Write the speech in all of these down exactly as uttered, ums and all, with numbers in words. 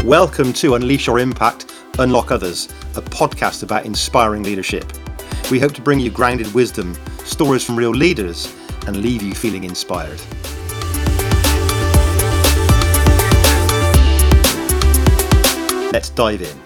Welcome to Unleash Your Impact, Unlock Others, a podcast about inspiring leadership. We hope to bring you grounded wisdom, stories from real leaders, and leave you feeling inspired. Let's dive in.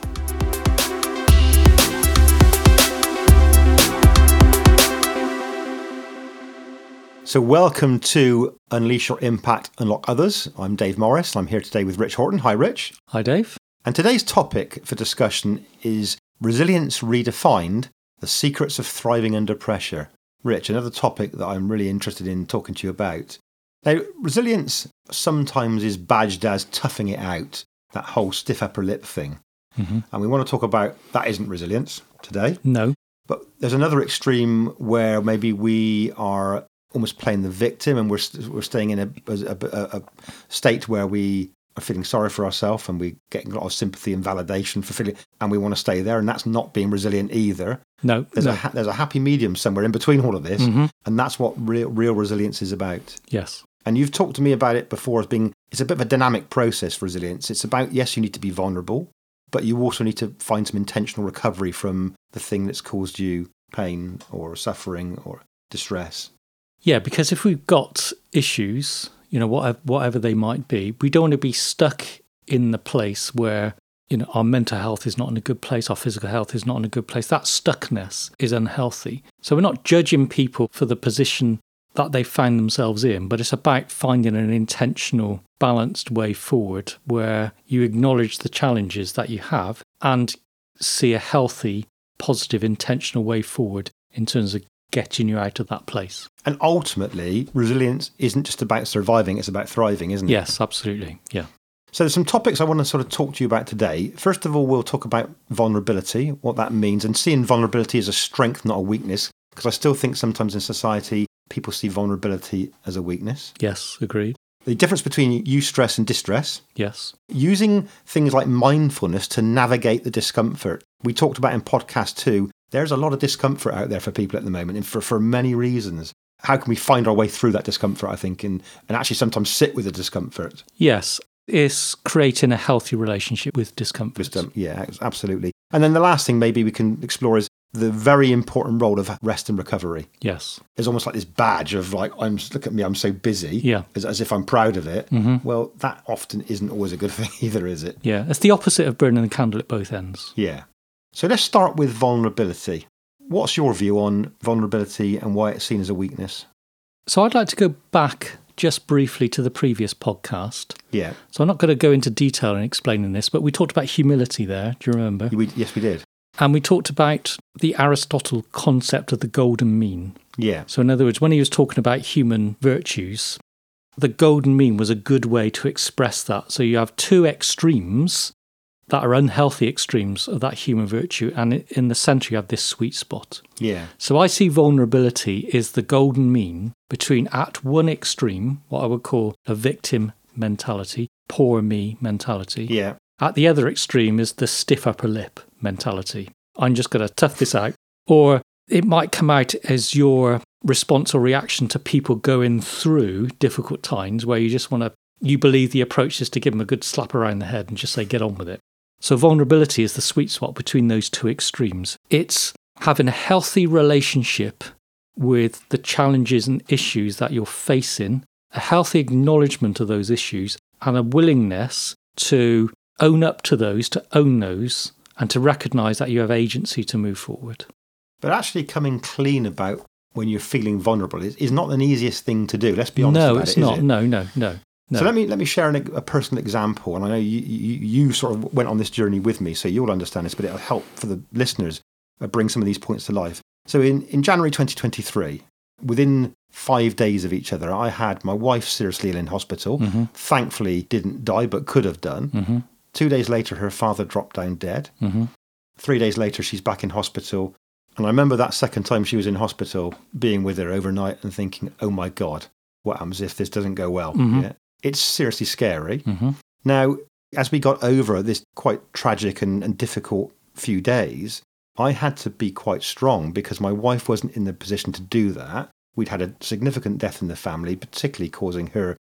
So welcome to Unleash Your Impact, Unlock Others. I'm Dave Morris. I'm here today with Rich Horton. Hi, Rich. Hi, Dave. And today's topic for discussion is Resilience Redefined, the Secrets of Thriving Under Pressure. Rich, another topic that I'm really interested in talking to you about. Now, resilience sometimes is badged as toughing it out, that whole stiff upper lip thing. Mm-hmm. And we want to talk about that isn't resilience today. No. But there's another extreme where maybe we are almost playing the victim, and we're we're staying in a, a, a, a state where we are feeling sorry for ourselves, and we're getting a lot of sympathy and validation for feeling, and we want to stay there, and that's not being resilient either. No, there's no. a there's a happy medium somewhere in between all of this, mm-hmm. and that's what real real resilience is about. Yes. And you've talked to me about it before as being it's a bit of a dynamic process for resilience. It's about, yes, you need to be vulnerable, but you also need to find some intentional recovery from the thing that's caused you pain or suffering or distress. Yeah, because if we've got issues, you know, whatever, whatever they might be, we don't want to be stuck in the place where, you know, our mental health is not in a good place, our physical health is not in a good place. That stuckness is unhealthy. So we're not judging people for the position that they find themselves in, but it's about finding an intentional, balanced way forward where you acknowledge the challenges that you have and see a healthy, positive, intentional way forward in terms of getting you out of that place. And ultimately, resilience isn't just about surviving, it's about thriving, isn't it? Yes, absolutely. Yeah. So there's some topics I want to sort of talk to you about today. First of all, we'll talk about vulnerability, what that means, and seeing vulnerability as a strength, not a weakness, because I still think sometimes in society, people see vulnerability as a weakness. Yes, agreed. The difference between eustress and distress. Yes. Using things like mindfulness to navigate the discomfort. We talked about in podcast two, there's a lot of discomfort out there for people at the moment, and for, for many reasons. How can we find our way through that discomfort, I think, and, and actually sometimes sit with the discomfort? Yes, it's creating a healthy relationship with discomfort. Wisdom, yeah, absolutely. And then the last thing maybe we can explore is the very important role of rest and recovery. Yes. It's almost like this badge of like, I'm look at me, I'm so busy, yeah. as, as if I'm proud of it. Mm-hmm. Well, that often isn't always a good thing either, is it? Yeah, it's the opposite of burning the candle at both ends. Yeah. So let's start with vulnerability. What's your view on vulnerability and why it's seen as a weakness? So I'd like to go back just briefly to the previous podcast. Yeah. So I'm not going to go into detail in explaining this, but we talked about humility there. Do you remember? We, yes, we did. And we talked about the Aristotle concept of the golden mean. Yeah. So in other words, when he was talking about human virtues, the golden mean was a good way to express that. So you have two extremes that are unhealthy extremes of that human virtue, and in the centre you have this sweet spot. Yeah. So I see vulnerability is the golden mean between at one extreme, what I would call a victim mentality, poor me mentality. Yeah. At the other extreme is the stiff upper lip mentality. I'm just going to tough this out. Or it might come out as your response or reaction to people going through difficult times where you just want to, you believe the approach is to give them a good slap around the head and just say, get on with it. So vulnerability is the sweet spot between those two extremes. It's having a healthy relationship with the challenges and issues that you're facing, a healthy acknowledgement of those issues, and a willingness to own up to those, to own those, and to recognise that you have agency to move forward. But actually coming clean about when you're feeling vulnerable is, is not an easiest thing to do. Let's be honest no, about it's it, not. is it? No, no, no. No. So let me let me share an, a personal example, and I know you, you you sort of went on this journey with me, so you'll understand this, but it'll help for the listeners uh, bring some of these points to life. So in, in January twenty twenty-three, within five days of each other, I had my wife seriously ill in hospital. Mm-hmm. Thankfully, didn't die, but could have done. Mm-hmm. Two days later, her father dropped down dead. Mm-hmm. Three days later, she's back in hospital. And I remember that second time she was in hospital, being with her overnight and thinking, oh my God, what happens if this doesn't go well? Mm-hmm. Yeah. It's seriously scary. Mm-hmm. Now, as we got over this quite tragic and, and difficult few days, I had to be quite strong because my wife wasn't in the position to do that. We'd had a significant death in the family, particularly causing her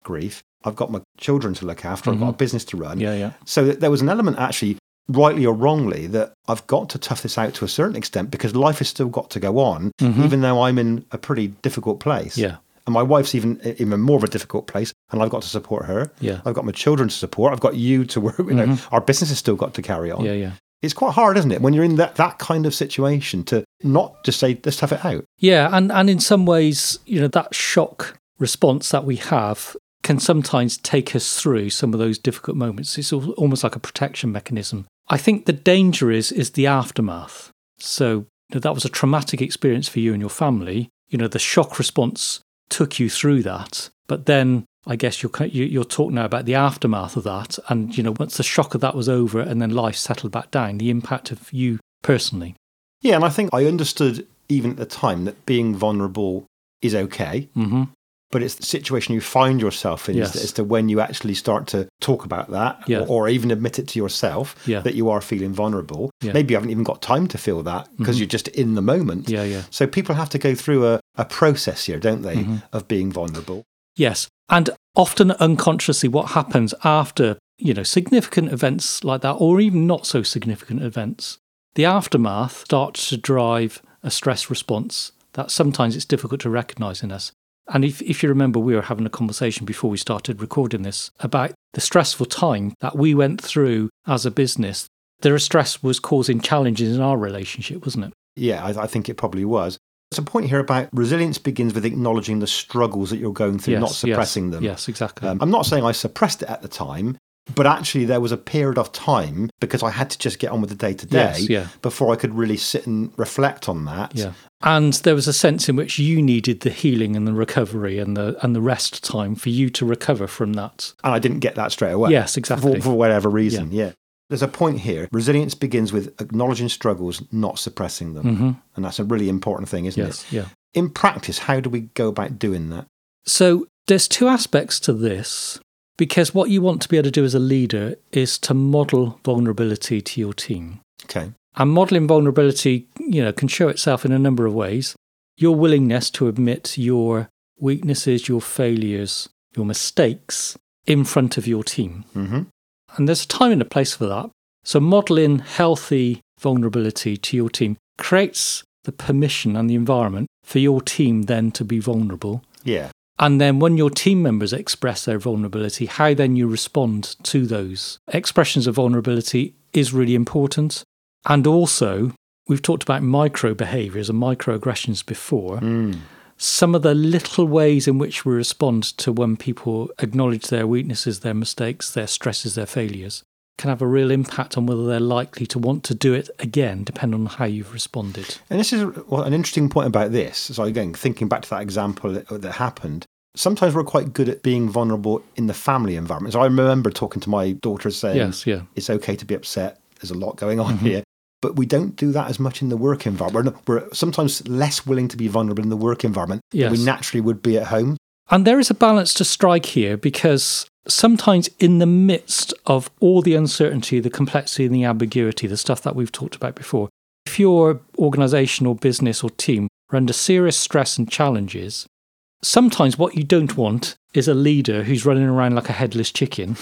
grief. I've got my children to look after. Mm-hmm. I've got a business to run. Yeah, yeah. So there was an element actually, rightly or wrongly, that I've got to tough this out to a certain extent because life has still got to go on, mm-hmm. even though I'm in a pretty difficult place. Yeah. And my wife's even even more of a difficult place, and I've got to support her. Yeah. I've got my children to support. I've got you to work. You know, mm-hmm. our business has still got to carry on. Yeah, yeah. It's quite hard, isn't it, when you're in that, that kind of situation to not just say, let's tough it out. Yeah, and, and in some ways, you know, that shock response that we have can sometimes take us through some of those difficult moments. It's almost like a protection mechanism. I think the danger is is the aftermath. So you know, that was a traumatic experience for you and your family. You know, the shock response took you through that, but then I guess you're you're talking now about the aftermath of that, and you know, once the shock of that was over, and then life settled back down, the impact of you personally. Yeah, and I think I understood even at the time that being vulnerable is okay, mm-hmm. but it's the situation you find yourself in yes. as to when you actually start to talk about that, yeah. or, or even admit it to yourself yeah. that you are feeling vulnerable. Yeah. Maybe you haven't even got time to feel that because mm-hmm. you're just in the moment. Yeah, yeah. So people have to go through a, a process here, don't they, mm-hmm. of being vulnerable. Yes, and often unconsciously what happens after, you know, significant events like that, or even not so significant events, the aftermath starts to drive a stress response that sometimes it's difficult to recognise in us. And if, if you remember, we were having a conversation before we started recording this about the stressful time that we went through as a business. The stress was causing challenges in our relationship, wasn't it? Yeah, I, I think it probably was. There's a point here about resilience begins with acknowledging the struggles that you're going through, yes, not suppressing yes, them. Yes, exactly. Um, I'm not saying I suppressed it at the time, but actually there was a period of time because I had to just get on with the day-to-day yes, yeah. before I could really sit and reflect on that. Yeah. And there was a sense in which you needed the healing and the recovery and the and the rest time for you to recover from that. And I didn't get that straight away. Yes, exactly. For, for whatever reason, yeah. yeah. There's a point here. Resilience begins with acknowledging struggles, not suppressing them. Mm-hmm. And that's a really important thing, isn't yes, it? Yeah. In practice, how do we go about doing that? So there's two aspects to this, because what you want to be able to do as a leader is to model vulnerability to your team. Okay. And modeling vulnerability, you know, can show itself in a number of ways. Your willingness to admit your weaknesses, your failures, your mistakes in front of your team. Mm-hmm. And there's a time and a place for that. So modeling healthy vulnerability to your team creates the permission and the environment for your team then to be vulnerable. Yeah. And then when your team members express their vulnerability, how then you respond to those expressions of vulnerability is really important. And also, we've talked about micro behaviours and microaggressions before. Mm. Some of the little ways in which we respond to when people acknowledge their weaknesses, their mistakes, their stresses, their failures, can have a real impact on whether they're likely to want to do it again, depending on how you've responded. And this is well, an interesting point about this. So again, thinking back to that example that, that happened, sometimes we're quite good at being vulnerable in the family environment. So I remember talking to my daughter saying, yes, yeah. it's okay to be upset. There's a lot going on mm-hmm. here. But we don't do that as much in the work environment. We're, we're sometimes less willing to be vulnerable in the work environment yes. than we naturally would be at home. And there is a balance to strike here, because sometimes in the midst of all the uncertainty, the complexity and the ambiguity, the stuff that we've talked about before, if your organisation or business or team are under serious stress and challenges, sometimes what you don't want is a leader who's running around like a headless chicken.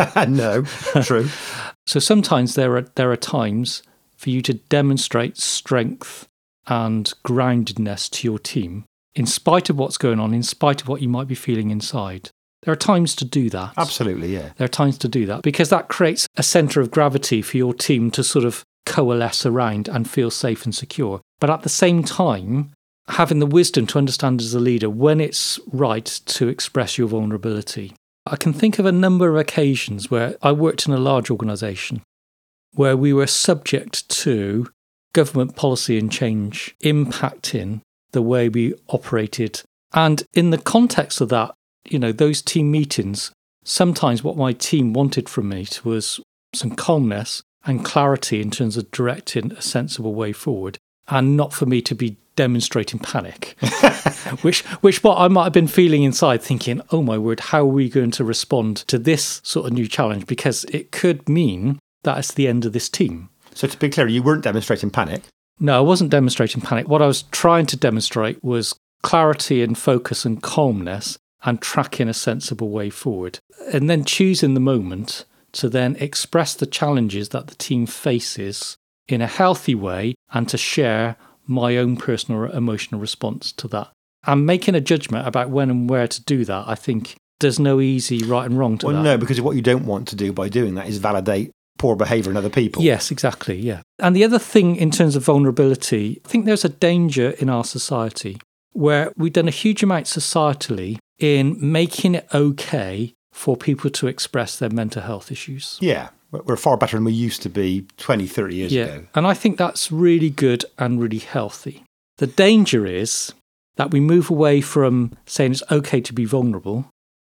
No, true. So sometimes there are there are times for you to demonstrate strength and groundedness to your team, in spite of what's going on, in spite of what you might be feeling inside. There are times to do that. Absolutely, yeah. There are times to do that, because that creates a centre of gravity for your team to sort of coalesce around and feel safe and secure. But at the same time, having the wisdom to understand as a leader when it's right to express your vulnerability. I can think of a number of occasions where I worked in a large organisation where we were subject to government policy and change impacting the way we operated. And in the context of that, you know, those team meetings, sometimes what my team wanted from me was some calmness and clarity in terms of directing a sensible way forward, and not for me to be demonstrating panic, which which what I might have been feeling inside, thinking, oh my word, how are we going to respond to this sort of new challenge? Because it could mean that it's the end of this team. So to be clear, you weren't demonstrating panic? No, I wasn't demonstrating panic. What I was trying to demonstrate was clarity and focus and calmness, and tracking a sensible way forward. And then choosing the moment to then express the challenges that the team faces in a healthy way and to share my own personal emotional response to that. And making a judgment about when and where to do that, I think there's no easy right and wrong to well, that. No, because what you don't want to do by doing that is validate poor behaviour in other people. Yes, exactly, yeah. And the other thing in terms of vulnerability, I think there's a danger in our society where we've done a huge amount societally in making it okay for people to express their mental health issues. Yeah, we're far better than we used to be twenty, thirty years yeah. ago. And I think that's really good and really healthy. The danger is that we move away from saying it's okay to be vulnerable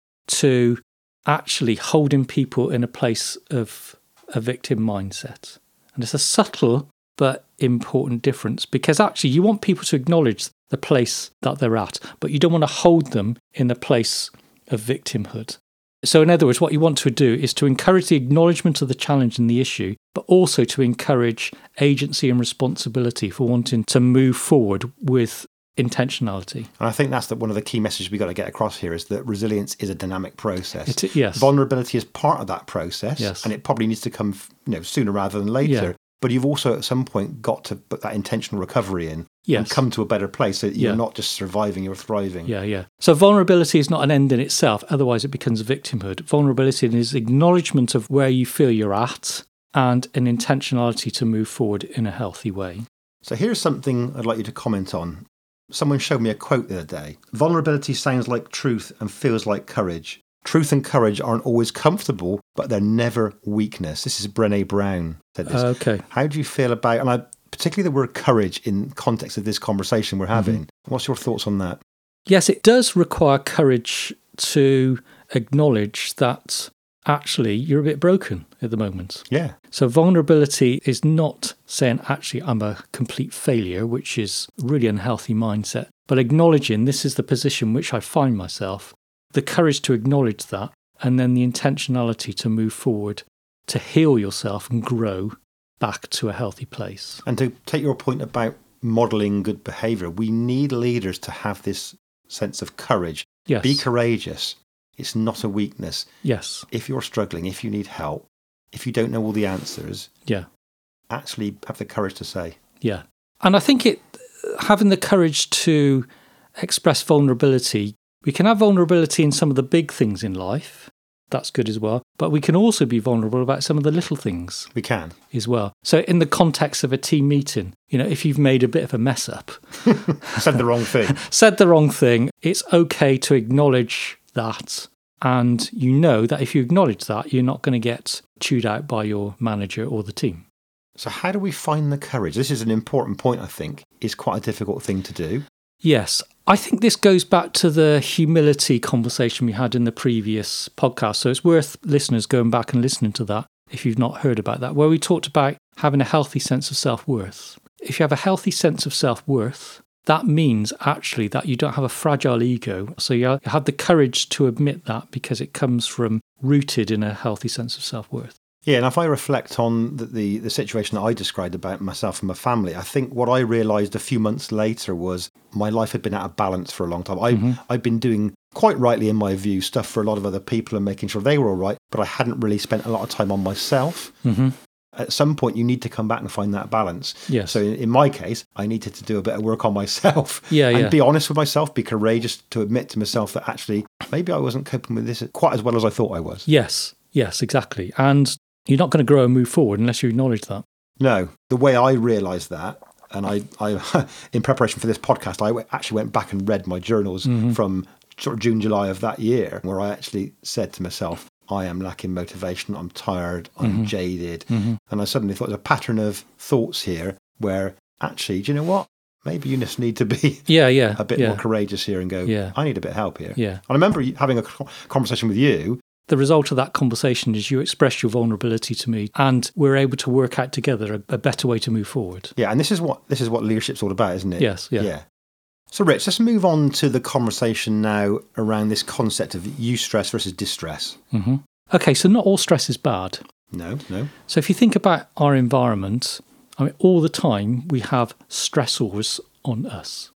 to actually holding people in a place of a victim mindset. And it's a subtle but important difference, because actually you want people to acknowledge the place that they're at, but you don't want to hold them in the place of victimhood. So in other words, what you want to do is to encourage the acknowledgement of the challenge and the issue, but also to encourage agency and responsibility for wanting to move forward with intentionality. And I think that's the, one of the key messages we've got to get across here is that resilience is a dynamic process. It, yes. Vulnerability is part of that process, yes. and it probably needs to come you know, sooner rather than later. Yeah. But you've also at some point got to put that intentional recovery in yes. and come to a better place so that you're yeah. not just surviving, you're thriving. Yeah, yeah. So vulnerability is not an end in itself, otherwise it becomes victimhood. Vulnerability is acknowledgement of where you feel you're at and an intentionality to move forward in a healthy way. So here's something I'd like you to comment on. Someone showed me a quote the other day. Vulnerability sounds like truth and feels like courage. Truth and courage aren't always comfortable, but they're never weakness. This is Brené Brown said this. Uh, okay. How do you feel about, and I, particularly the word courage in context of this conversation we're having, mm-hmm. what's your thoughts on that? Yes, it does require courage to acknowledge that actually you're a bit broken at the moment. Yeah. So vulnerability is not saying actually I'm a complete failure, which is a really unhealthy mindset, but acknowledging this is the position which I find myself, the courage to acknowledge that, and then the intentionality to move forward, to heal yourself and grow back to a healthy place. And to take your point about modelling good behaviour, we need leaders to have this sense of courage. Yes. Be courageous. It's not a weakness. Yes. If you're struggling, if you need help, if you don't know all the answers, yeah, actually have the courage to say. Yeah. And I think it having the courage to express vulnerability, we can have vulnerability in some of the big things in life. That's good as well. But we can also be vulnerable about some of the little things. We can. As well. So in the context of a team meeting, you know, if you've made a bit of a mess up. Said the wrong thing. Said the wrong thing. It's okay to acknowledge that. And you know that if you acknowledge that, you're not going to get chewed out by your manager or the team. So how do we find the courage? This is an important point, I think. It's quite a difficult thing to do. Yes. I think this goes back to the humility conversation we had in the previous podcast. So it's worth listeners going back and listening to that if you've not heard about that, where we talked about having a healthy sense of self-worth. If you have a healthy sense of self-worth, that means actually that you don't have a fragile ego. So you have the courage to admit that because it comes from rooted in a healthy sense of self-worth. Yeah, and if I reflect on the, the, the situation that I described about myself and my family, I think what I realised a few months later was my life had been out of balance for a long time. I, mm-hmm. I'd been doing, quite rightly in my view, stuff for a lot of other people and making sure they were all right, but I hadn't really spent a lot of time on myself. Mm-hmm. At some point, you need to come back and find that balance. Yes. So in, in my case, I needed to do a bit of work on myself yeah, and yeah. be honest with myself, be courageous to admit to myself that actually maybe I wasn't coping with this quite as well as I thought I was. Yes, yes, exactly. And you're not going to grow and move forward unless you acknowledge that. No. The way I realised that, and I, I, in preparation for this podcast, I actually went back and read my journals mm-hmm. from sort of June, July of that year, where I actually said to myself, I am lacking motivation, I'm tired, I'm mm-hmm. jaded. Mm-hmm. And I suddenly thought there's a pattern of thoughts here where actually, do you know what? Maybe you just need to be yeah, yeah, a bit yeah. more courageous here and go, yeah. I need a bit of help here. Yeah. And I remember having a conversation with you. The result of that conversation is you expressed your vulnerability to me and we're able to work out together a, a better way to move forward. Yeah, and this is what this is what leadership's all about, isn't it? Yes, yeah. Yeah. So Rich, let's move on to the conversation now around this concept of eustress versus distress. Mm-hmm. Okay, so not all stress is bad. No, no. So if you think about our environment, I mean, all the time we have stressors on us.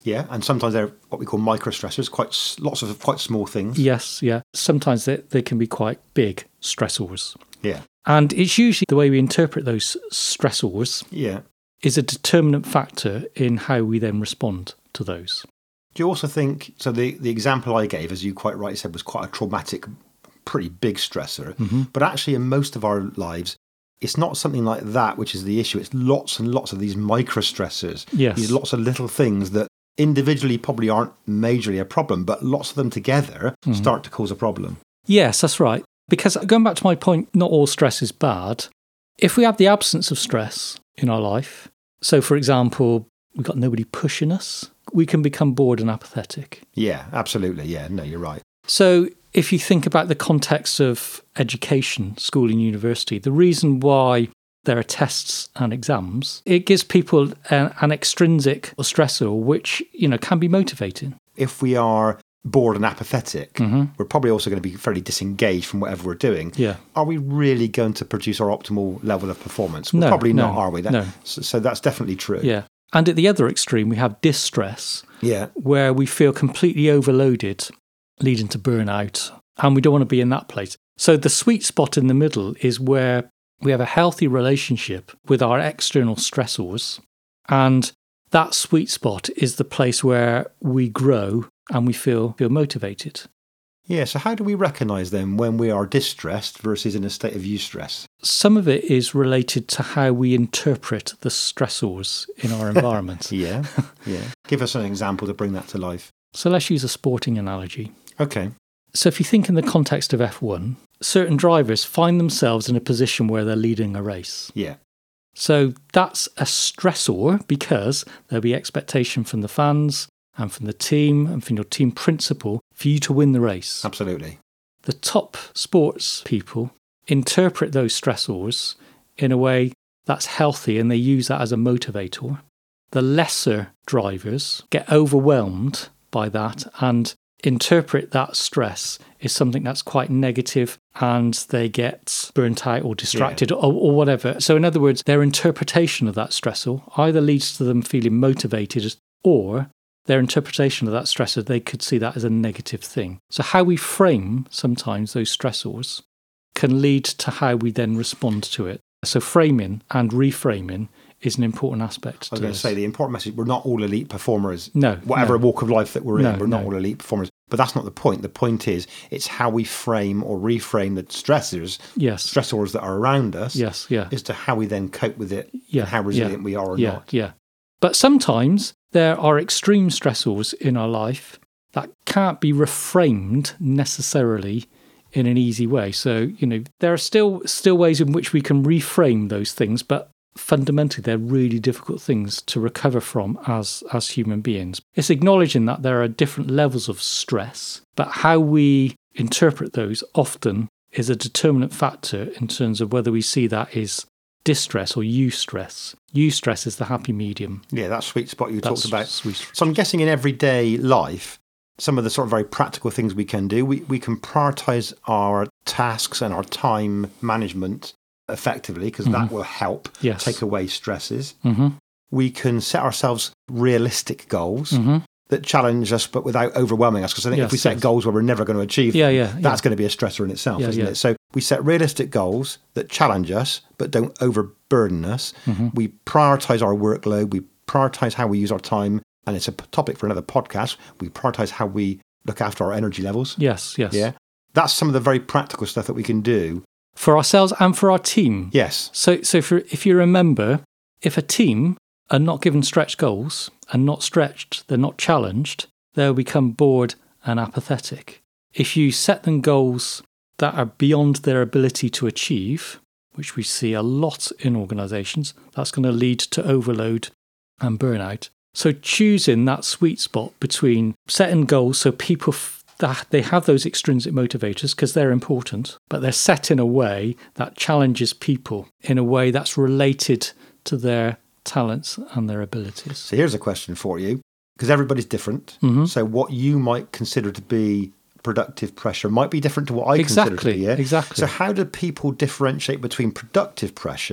Yeah, and sometimes they're what we call microstressors, quite s- lots of quite small things. Yes, yeah. Sometimes they, they can be quite big stressors. Yeah. And it's usually the way we interpret those stressors Yeah. is a determinant factor in how we then respond to those. Do you also think, so the, the example I gave, as you quite rightly said, was quite a traumatic, pretty big stressor. Mm-hmm. But actually in most of our lives, it's not something like that which is the issue. It's lots and lots of these microstressors. Yes. These lots of little things that individually probably aren't majorly a problem, but lots of them together Mm-hmm. start to cause a problem. Yes, that's right. Because going back to my point, not all stress is bad. If we have the absence of stress in our life, so for example, we've got nobody pushing us, we can become bored and apathetic. Yeah, absolutely. Yeah, no, you're right. So if you think about the context of education, school and university, the reason why there are tests and exams, it gives people an, an extrinsic stressor which, you know, can be motivating. If we are bored and apathetic, Mm-hmm. we're probably also going to be fairly disengaged from whatever we're doing. Yeah. Are we really going to produce our optimal level of performance? Well, No, probably no, not, are we? That, no. so, so that's definitely true. Yeah. And at the other extreme, we have distress, Yeah. where we feel completely overloaded, leading to burnout, and we don't want to be in that place. So the sweet spot in the middle is where we have a healthy relationship with our external stressors, and that sweet spot is the place where we grow and we feel feel motivated. Yeah, so how do we recognise then when we are distressed versus in a state of eustress? Some of it is related to how we interpret the stressors in our environment. Yeah, yeah. Give us an example to bring that to life. So let's use a sporting analogy. Okay. So if you think in the context of F one, certain drivers find themselves in a position where they're leading a race. Yeah. So that's a stressor because there'll be expectation from the fans and from the team and from your team principal for you to win the race. Absolutely. The top sports people interpret those stressors in a way that's healthy and they use that as a motivator. The lesser drivers get overwhelmed by that and interpret that stress as something that's quite negative and they get burnt out or distracted Yeah. or, or whatever. So in other words, their interpretation of that stressor either leads to them feeling motivated or their interpretation of that stressor, they could see that as a negative thing. So how we frame sometimes those stressors can lead to how we then respond to it. So framing and reframing is an important aspect. I was to going to this. say the important message, we're not all elite performers. No. Whatever no. walk of life that we're No, in, we're not no. all elite performers. But that's not the point. The point is, it's how we frame or reframe the stressors, Yes. stressors that are around us, Yes, yeah. as to how we then cope with it, Yeah, and how resilient yeah, we are or yeah, not. Yeah. But sometimes there are extreme stressors in our life that can't be reframed necessarily in an easy way. So, you know, there are still still ways in which we can reframe those things, but fundamentally they're really difficult things to recover from as as human beings. It's acknowledging that there are different levels of stress, but how we interpret those often is a determinant factor in terms of whether we see that as distress or eustress. Eustress is the happy medium. Yeah, that sweet spot you That's talked about. sweet. So I'm guessing in everyday life, some of the sort of very practical things we can do, we, we can prioritise our tasks and our time management effectively, because that will help Yes. take away stresses. Mm-hmm. We can set ourselves realistic goals Mm-hmm. that challenge us but without overwhelming us, because I think Yes, if we set yes. goals where we're never going to achieve Yeah, them, yeah, yeah. that's going to be a stressor in itself, Yeah, isn't yeah. it? So we set realistic goals that challenge us but don't overburden us. Mm-hmm. We prioritise our workload. We prioritise how we use our time. And it's a p- topic for another podcast. We prioritise how we look after our energy levels. Yes, yes. Yeah. That's some of the very practical stuff that we can do. For ourselves and for our team. Yes. So, so for, if you remember, if a team are not given stretch goals and not stretched, they're not challenged, they'll become bored and apathetic. If you set them goals that are beyond their ability to achieve, which we see a lot in organisations, that's going to lead to overload and burnout. So choosing that sweet spot between setting goals so people f- that they have those extrinsic motivators because they're important, but they're set in a way that challenges people in a way that's related to their talents and their abilities. So here's a question for you, because everybody's different. Mm-hmm. So what you might consider to be productive pressure might be different to what I Exactly, consider to be. Yeah? exactly. So how do people differentiate between productive pressure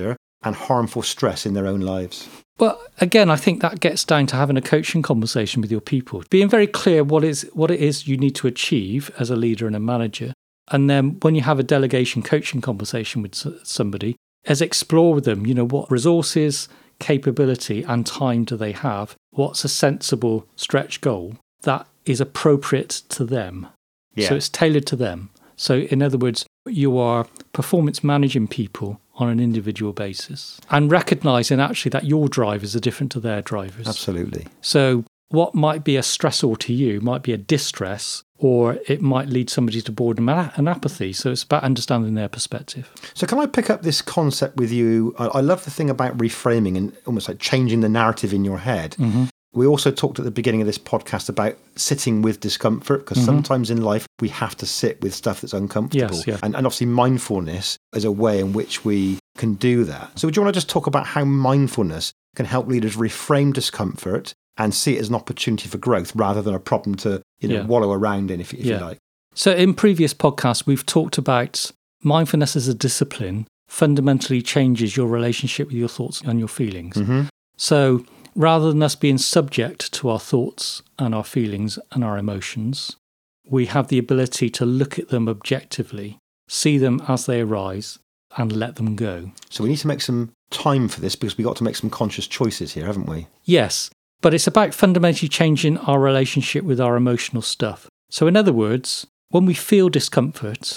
and harmful stress in their own lives. Well, again, I think that gets down to having a coaching conversation with your people, being very clear what is what it is you need to achieve as a leader and a manager. And then when you have a delegation coaching conversation with somebody, as explore with them, you know, what resources, capability and time do they have? What's a sensible stretch goal that is appropriate to them? Yeah. So it's tailored to them. So in other words, you are performance managing people on an individual basis and recognizing actually that your drivers are different to their drivers. Absolutely. So what might be a stressor to you might be a distress, or it might lead somebody to boredom and apathy. So it's about understanding their perspective. So can I pick up this concept with you? I, I love the thing about reframing and almost like changing the narrative in your head. Mm-hmm. We also talked at the beginning of this podcast about sitting with discomfort, because mm-hmm. sometimes in life we have to sit with stuff that's uncomfortable. Yes, yeah. and, and obviously mindfulness is a way in which we can do that. So do you want to just talk about how mindfulness can help leaders reframe discomfort and see it as an opportunity for growth rather than a problem to you know, yeah. wallow around in, if, if yeah. you like? So in previous podcasts, we've talked about mindfulness as a discipline fundamentally changes your relationship with your thoughts and your feelings. Mm-hmm. So rather than us being subject to our thoughts and our feelings and our emotions, we have the ability to look at them objectively, see them as they arise, and let them go. So we need to make some time for this, because we've got to make some conscious choices here, haven't we? Yes, but it's about fundamentally changing our relationship with our emotional stuff. So in other words, when we feel discomfort,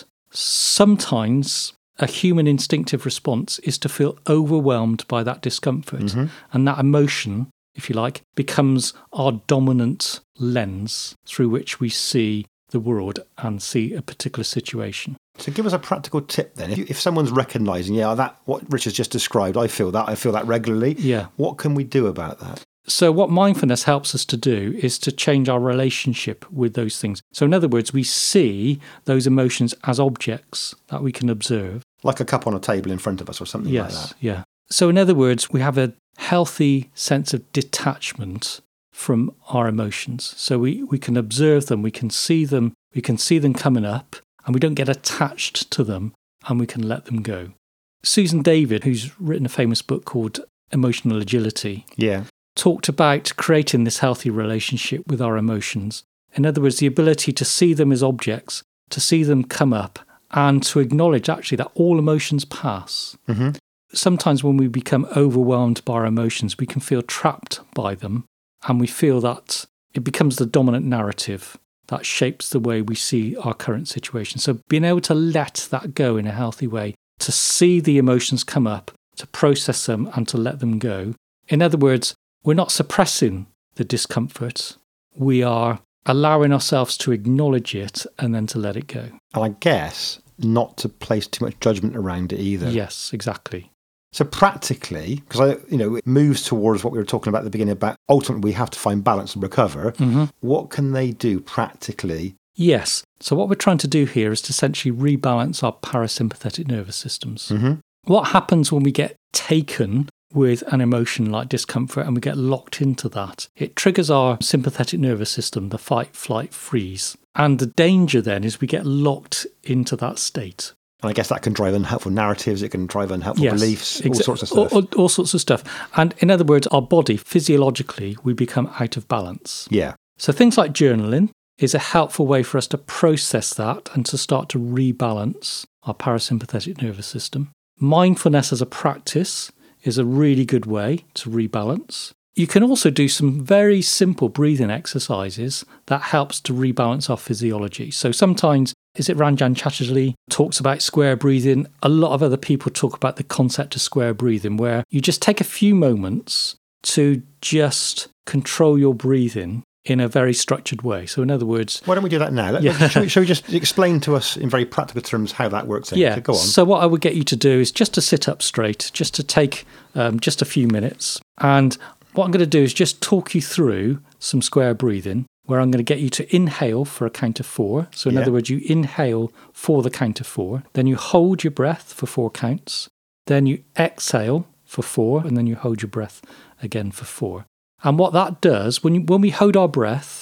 sometimes a human instinctive response is to feel overwhelmed by that discomfort. Mm-hmm. And that emotion, if you like, becomes our dominant lens through which we see the world and see a particular situation. So give us a practical tip then. If, if someone's recognising, yeah, that what Rich has just described, I feel that, I feel that regularly. Yeah. What can we do about that? So what mindfulness helps us to do is to change our relationship with those things. So in other words, we see those emotions as objects that we can observe. Like a cup on a table in front of us or something yes, like that. Yeah. So in other words, we have a healthy sense of detachment from our emotions. So we, we can observe them, we can see them, we can see them coming up, and we don't get attached to them, and we can let them go. Susan David, who's written a famous book called Emotional Agility, yeah. talked about creating this healthy relationship with our emotions. In other words, the ability to see them as objects, to see them come up, and to acknowledge actually that all emotions pass. Mm-hmm. Sometimes when we become overwhelmed by our emotions, we can feel trapped by them, and we feel that it becomes the dominant narrative that shapes the way we see our current situation. So being able to let that go in a healthy way, to see the emotions come up, to process them and to let them go. In other words, we're not suppressing the discomfort. We are allowing ourselves to acknowledge it and then to let it go. And I guess not to place too much judgment around it either. Yes, exactly. So practically, because I, you know, it moves towards what we were talking about at the beginning about ultimately we have to find balance and recover. Mm-hmm. What can they do practically? Yes. So what we're trying to do here is to essentially rebalance our parasympathetic nervous systems. Mm-hmm. What happens when we get taken with an emotion like discomfort and we get locked into that? It triggers our sympathetic nervous system, the fight, flight, freeze. And the danger then is we get locked into that state. And I guess that can drive unhelpful narratives, it can drive unhelpful yes, beliefs, exa- all sorts of stuff. All, all, all sorts of stuff. And in other words, our body, physiologically, we become out of balance. Yeah. So things like journaling is a helpful way for us to process that and to start to rebalance our parasympathetic nervous system. Mindfulness as a practice is a really good way to rebalance. You can also do some very simple breathing exercises that helps to rebalance our physiology. So sometimes, is it Ranjan Chatterjee talks about square breathing? A lot of other people talk about the concept of square breathing, where you just take a few moments to just control your breathing in a very structured way. So in other words... Why don't we do that now? Let, yeah. shall, we, shall we just explain to us in very practical terms how that works then? Yeah, so go on. So what I would get you to do is just to sit up straight, just to take um, just a few minutes. And what I'm going to do is just talk you through some square breathing, where I'm going to get you to inhale for a count of four. So in yeah. other words, you inhale for the count of four. Then you hold your breath for four counts. Then you exhale for four, and then you hold your breath again for four. And what that does, when you, when we hold our breath,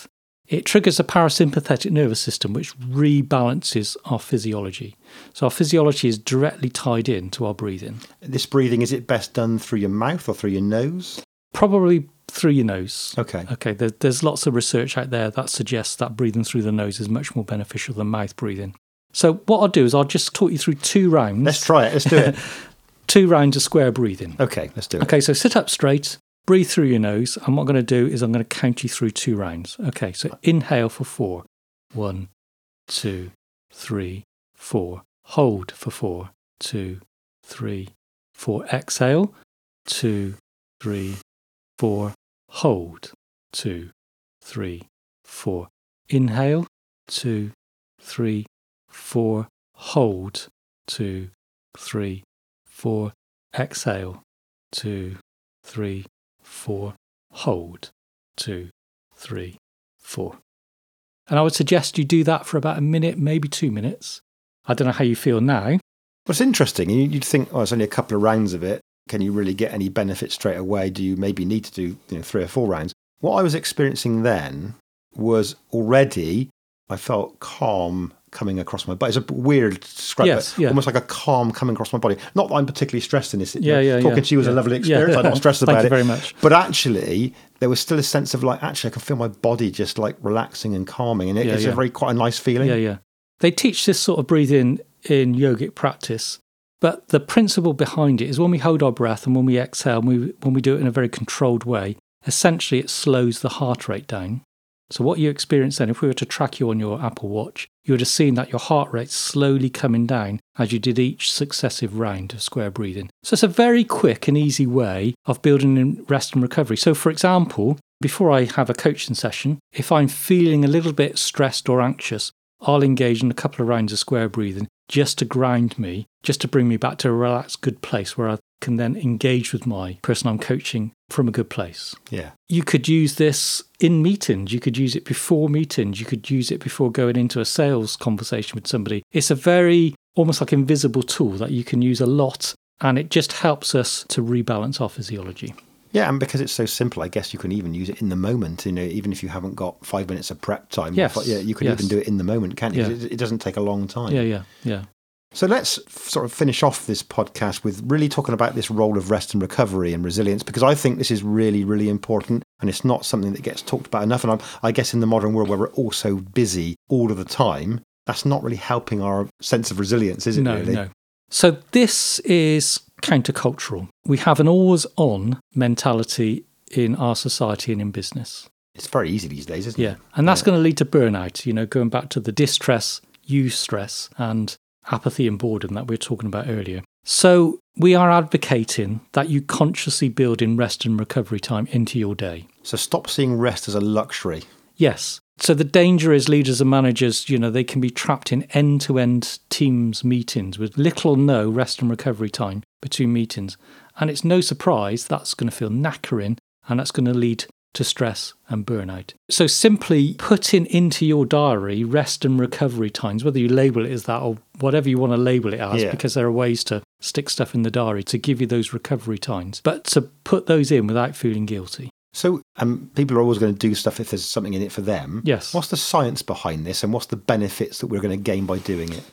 it triggers the parasympathetic nervous system, which rebalances our physiology. So our physiology is directly tied in to our breathing. This breathing, is it best done through your mouth or through your nose? Probably through your nose. Okay. Okay, there, there's lots of research out there that suggests that breathing through the nose is much more beneficial than mouth breathing. So what I'll do is I'll just talk you through two rounds. Let's try it. Let's do it. Two rounds of square breathing. Okay, let's do it. Okay, so sit up straight, breathe through your nose, and what I'm going to do is I'm going to count you through two rounds. Okay, so inhale for four. One, two, three, four. Hold for four. Two, three, four. Exhale. Two, three, four. Hold. Two, three, four. Inhale. Two, three, four. Hold. Two, three, four. Exhale. Two, three, four. Hold. Two, three, four. And I would suggest you do that for about a minute, maybe two minutes. I don't know how you feel now. Well, it's interesting. You'd think, oh, it's only a couple of rounds of it. Can you really get any benefit straight away? Do you maybe need to do you know, three or four rounds? What I was experiencing then was already, I felt calm coming across my body. It's a weird describe, yes, yeah. almost like a calm coming across my body. Not that I'm particularly stressed in this. Yeah, yeah, Talking yeah, to you was yeah. a lovely experience. Yeah. I'm not stressed about Thank it. you very much. But actually, there was still a sense of like, actually, I can feel my body just like relaxing and calming. And it, yeah, it's yeah. a very quite a nice feeling. Yeah, yeah. They teach this sort of breathing in yogic practice. But the principle behind it is when we hold our breath and when we exhale, and we, when we do it in a very controlled way, essentially it slows the heart rate down. So what you experience then, if we were to track you on your Apple Watch, you would have seen that your heart rate slowly coming down as you did each successive round of square breathing. So it's a very quick and easy way of building in rest and recovery. So for example, before I have a coaching session, if I'm feeling a little bit stressed or anxious, I'll engage in a couple of rounds of square breathing just to ground me, just to bring me back to a relaxed, good place where I can then engage with my person I'm coaching from a good place. Yeah. You could use this in meetings. You could use it before meetings. You could use it before going into a sales conversation with somebody. It's a very, almost like invisible tool that you can use a lot, and it just helps us to rebalance our physiology. Yeah, and because it's so simple, I guess you can even use it in the moment. You know, even if you haven't got five minutes of prep time, yes. yeah, you can yes. even do it in the moment, can't you? Yeah. It, it doesn't take a long time. Yeah, yeah, yeah. So let's sort of finish off this podcast with really talking about this role of rest and recovery and resilience, because I think this is really, really important, and it's not something that gets talked about enough. And I'm, I guess in the modern world where we're all so busy all of the time, that's not really helping our sense of resilience, is it? No, really? no. So this is countercultural. We have an always-on mentality in our society and in business. It's very easy these days, isn't yeah. it? Yeah, and that's yeah. going to lead to burnout, you know, going back to the distress, eustress, and apathy and boredom that we were talking about earlier. So we are advocating that you consciously build in rest and recovery time into your day. So stop seeing rest as a luxury. Yes. So the danger is leaders and managers, you know, they can be trapped in end-to-end Teams meetings with little or no rest and recovery time between meetings. And it's no surprise that's going to feel knackering, and that's going to lead to stress and burnout. So simply putting into your diary rest and recovery times, whether you label it as that or whatever you want to label it as, yeah. because there are ways to stick stuff in the diary to give you those recovery times, but to put those in without feeling guilty. So um, people are always going to do stuff if there's something in it for them. Yes. What's the science behind this, and what's the benefits that we're going to gain by doing it?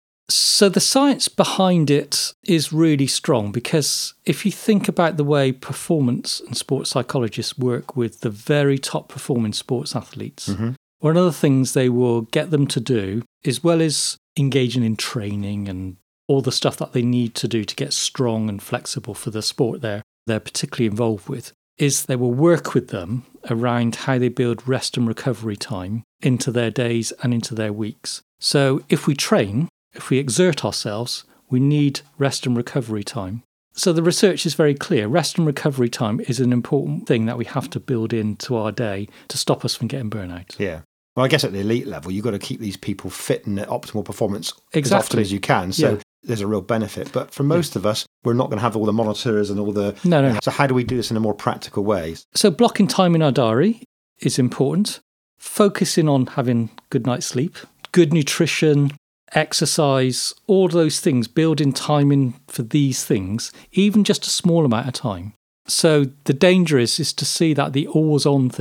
So the science behind it is really strong, because if you think about the way performance and sports psychologists work with the very top performing sports athletes, mm-hmm. one of the things they will get them to do, as well as engaging in training and all the stuff that they need to do to get strong and flexible for the sport they're, they're particularly involved with, is they will work with them around how they build rest and recovery time into their days and into their weeks. So if we train, if we exert ourselves, we need rest and recovery time. So the research is very clear. Rest and recovery time is an important thing that we have to build into our day to stop us from getting burnout. Yeah. Well, I guess at the elite level, you've got to keep these people fit and at optimal performance exactly. as often as you can. So yeah. there's a real benefit. But for most yeah. of us, we're not going to have all the monitors and all the... No, no. So how do we do this in a more practical way? So blocking time in our diary is important. Focusing on having good night's sleep, good nutrition, exercise, all those things, building time in for these things, even just a small amount of time. So the danger is, is to see that the always-on thing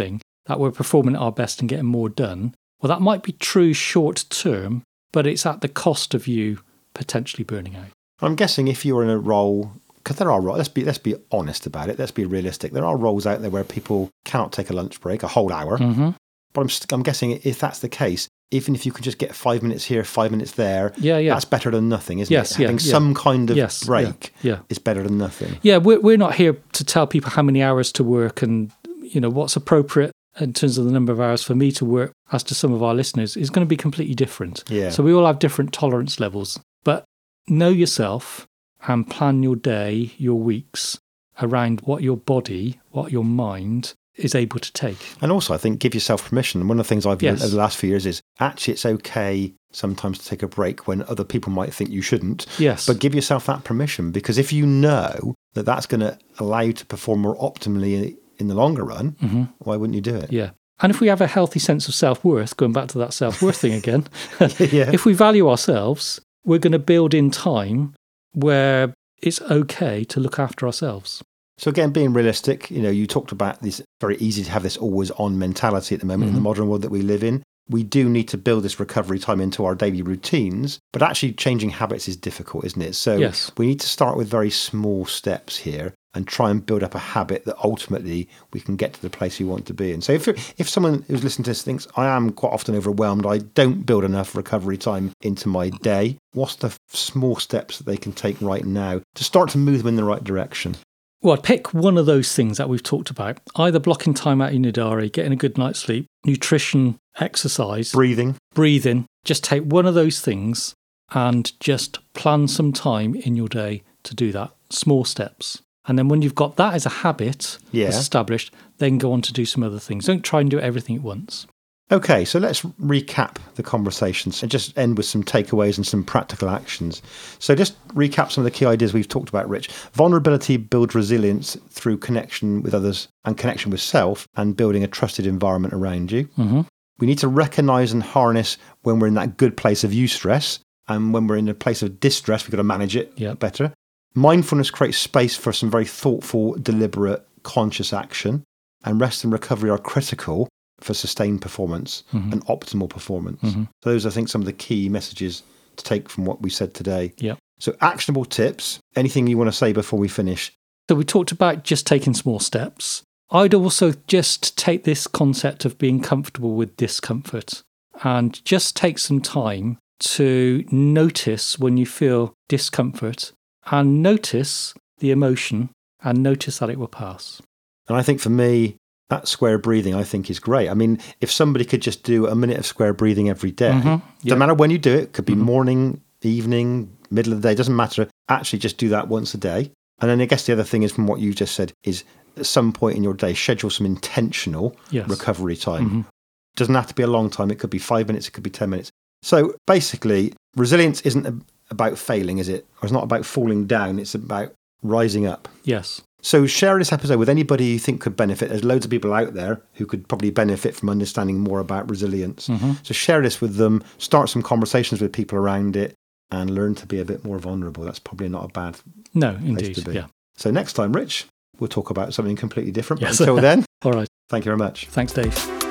that we're performing at our best and getting more done, well, that might be true short term, but it's at the cost of you potentially burning out. I'm guessing if you're in a role, because there are roles, let's be, let's be honest about it, let's be realistic. There are roles out there where people cannot take a lunch break, a whole hour. Mm-hmm. But I'm, I'm guessing if that's the case, even if you can just get five minutes here, five minutes there, yeah, yeah. that's better than nothing, isn't yes, it? Yeah, Having yeah. some kind of yes, break yeah, yeah. is better than nothing. Yeah, we're, we're not here to tell people how many hours to work and, you know, what's appropriate in terms of the number of hours for me to work as to some of our listeners is going to be completely different. Yeah. So we all have different tolerance levels. But know yourself and plan your day, your weeks around what your body, what your mind is able to take. And also, I think, give yourself permission. And one of the things I've Yes. learned over the last few years is actually it's okay sometimes to take a break when other people might think you shouldn't. Yes. But give yourself that permission, because if you know that that's going to allow you to perform more optimally in the longer run, mm-hmm. why wouldn't you do it? Yeah. And if we have a healthy sense of self-worth, going back to that self-worth thing again, yeah. if we value ourselves, we're going to build in time where it's okay to look after ourselves. So again, being realistic, you know, you talked about this very easy to have this always on mentality at the moment mm-hmm. in the modern world that we live in. We do need to build this recovery time into our daily routines, but actually changing habits is difficult, isn't it? So yes. we need to start with very small steps here and try and build up a habit that ultimately we can get to the place we want to be in. So if if someone who's listening to this thinks, I am quite often overwhelmed, I don't build enough recovery time into my day, what's the small steps that they can take right now to start to move them in the right direction? Well, I'd pick one of those things that we've talked about, either blocking time out in your diary, getting a good night's sleep, nutrition, exercise, Breathing. breathing. Just take one of those things and just plan some time in your day to do that. Small steps. And then when you've got that as a habit Yeah. established, then go on to do some other things. Don't try and do everything at once. Okay, so let's recap the conversations and just end with some takeaways and some practical actions. So just recap some of the key ideas we've talked about, Rich. Vulnerability builds resilience through connection with others and connection with self and building a trusted environment around you. Mm-hmm. We need to recognise and harness when we're in that good place of eustress, and when we're in a place of distress, we've got to manage it Yep. better. Mindfulness creates space for some very thoughtful, deliberate, conscious action, and rest and recovery are critical for sustained performance Mm-hmm. and optimal performance. Mm-hmm. So those are, I think, some of the key messages to take from what we said today. Yep. So actionable tips, anything you want to say before we finish? So we talked about just taking small steps. I'd also just take this concept of being comfortable with discomfort and just take some time to notice when you feel discomfort and notice the emotion and notice that it will pass. And I think for me, that square breathing, I think, is great. I mean, if somebody could just do a minute of square breathing every day, Mm-hmm. doesn't Yep. matter when you do it, it could be Mhm. morning, evening, middle of the day, doesn't matter. Actually, just do that once a day. And then I guess the other thing is, from what you just said, is at some point in your day, schedule some intentional Yes. recovery time. Mhm. Doesn't have to be a long time. It could be five minutes, it could be ten minutes. So basically, resilience isn't a- about failing, is it? Or it's not about falling down, it's about rising up. Yes. So share this episode with anybody you think could benefit. There's loads of people out there who could probably benefit from understanding more about resilience. Mm-hmm. So share this with them, start some conversations with people around it, and learn to be a bit more vulnerable. That's probably not a bad No, place indeed. to be. Yeah. So next time, Rich, we'll talk about something completely different. But Yes. until then, All right. thank you very much. Thanks, Dave.